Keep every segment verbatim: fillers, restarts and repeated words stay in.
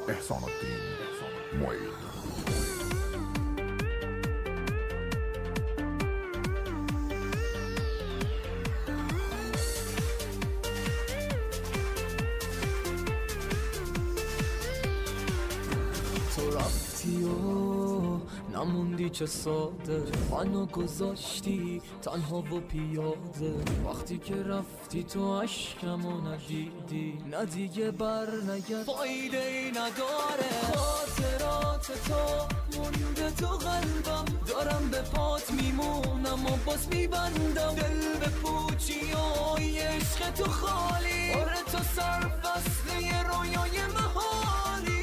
احسان الدین معین. تو رفتی و نموندی چه ساده، منو گذاشتی تنها و پیاده. وقتی که رفتی تو عشقمو ندیدی، نه دیگه بر نگرد، فایده ای نداره. خاطرات تو مونده تو قلبم، دارم به پات میمونم و باز میبندم. دل به پوچی و عشق تو خالی، آره تو سرفصله رویای محالی.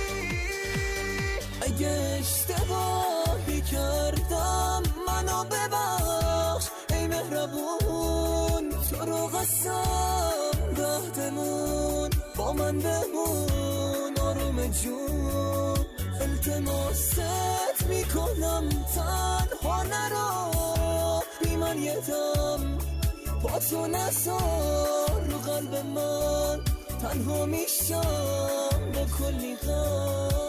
اگه اشتباهی کردم منو ببخش ای مهربون، تو رو قسم دهدمون با من بمون آروم جون. التماست میکنم تنها نرو، بی من یه دم با تو نزار رو قلب من، تنها میشم با کلی غم.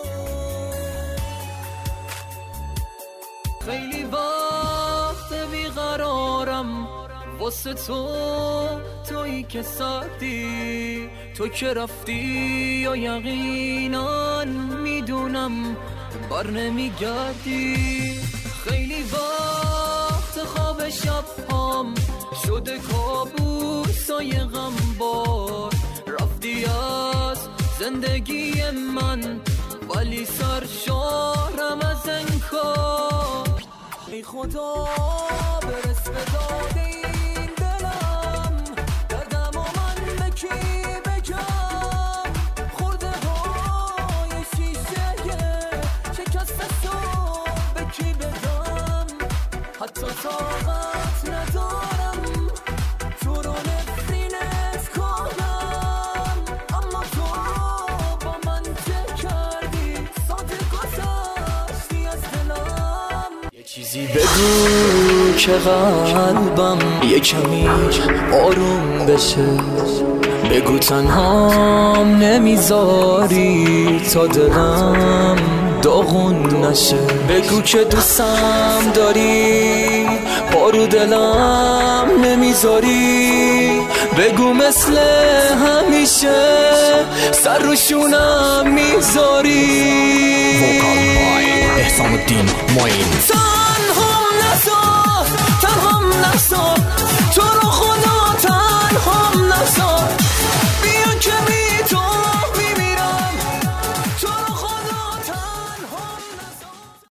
خیلی وقت بیقرارم واسه تو، تویی که سردی، تو که رفتی یا یقینا میدونم بر نمیگردی. خیلی وقت خواب شب هم شده کابوسای غم بار، رفتی از زندگی من ولی سرشارم از انکار. ای خدا برس به داد این دلم، دردم و من به کی بگم. خورده های شیشه شکست تو به کی بدم. حتی طاقت ندارم تو رو نفرینت کنم، اما تو با من چه کردی؟ ساده گذاشتی از دلم. یه چیزی بگو که قلبم یه کمی آروم بشه، بگو تنهام نمیذاری تا دلم داغون نشه. بگو که دوستم داری بارو دلم نمیذاری، بگو مثل همیشه سر روشونم میذاری. وکال بای احسان الدین معین. تنهام نذار، تنهام نذار